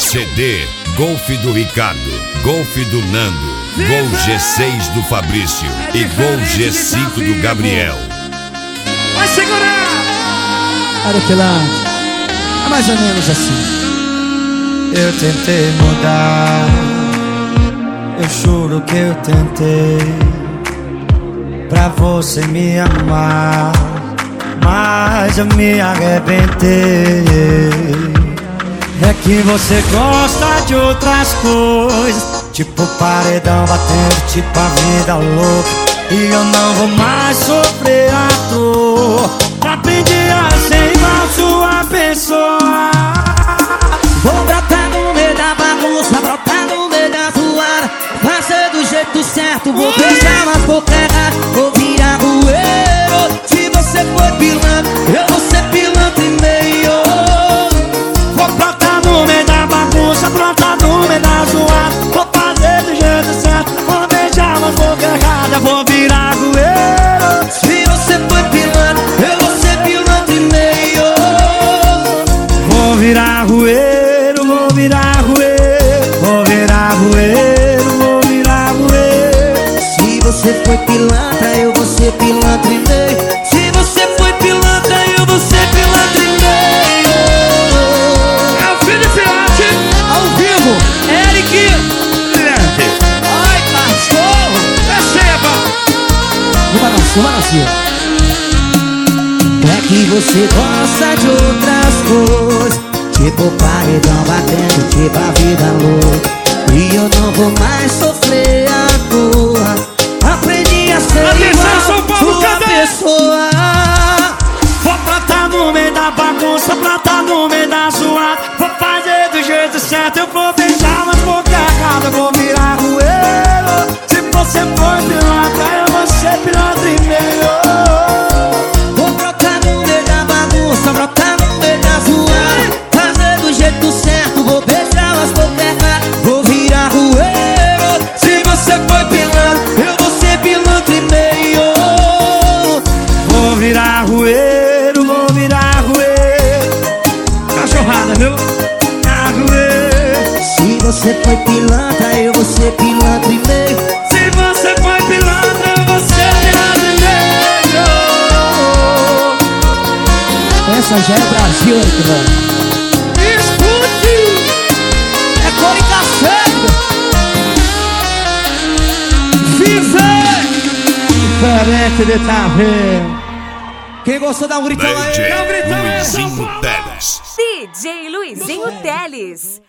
CD Golf do Ricardo, Golf do Nando, Gol G6 do Fabrício e Gol G5 do Gabriel. Vai segurar! Olha que lá, é mais ou menos assim. Eu tentei mudar, eu juro que eu tentei, pra você me amar, mas eu me arrebentei. É que você gosta de outras coisas, tipo paredão batendo, tipo a vida louca. E eu não vou mais sofrer à toa. Aprendi a ser igual sua pessoa. Vou brotar no meio da bagunça, brotar no meio da zoada, fazer do jeito certo, vou beijar nas bocas erradas, vou virar bueiro. Se você for pilantra, eu vou ser pilantra e meio. Vou brotar no meio da bagunça, brotar no meio da zoada, vou fazer do jeito certo, vou beijar nas bocas erradas, vou virar bueiro. Se você for pilantra, eu vou ser pilantra e meio. Vou virar bueiro, vou virar bueiro, vou virar bueiro, vou virar bueiro. Se você foi pilantra, eu vou ser pilantra e meio. Se você foi pilantra, eu vou ser pilantra e meio. É o Felipe Arte, Ao vivo, Eric. Ai, cachorro. receba! Uma nasceu. É que você gosta de outras coisas, tipo paredão batendo, tipo a vida louca. E eu não vou mais sofrer à toa. Aprendi a ser Atenção, São igual Paulo, sua cadê? pessoa. Vou brotar no meio da bagunça, brotar no meio da zoada, vou fazer do jeito certo, eu vou beijar nas bocas erradas, vou virar bueiro. Se você for pilantra, eu vou ser pilantra e meio. Vou brotar no meio da bagunça, brotar no meio da zoada, fazer do jeito certo, vou beijar as bocas erradas, vou virar rueiro. Se você for pilantra, eu vou ser pilantra e meio. Vou virar bueiro, vou virar bueiro. Cachorrada, viu? Virar bueiro. Se você foi pilantra, eu vou ser pilantra e meio. Se você for pilantra, eu vou ser pilantra e meio. Essa já é Brasil, Eric, velho. Escute! É cor e cacete. Vive! Diferente de tá vendo. Quem gostou dá um gritão aí. DJ Não, gritão é Luizinho Teles. DJ Luizinho Teles.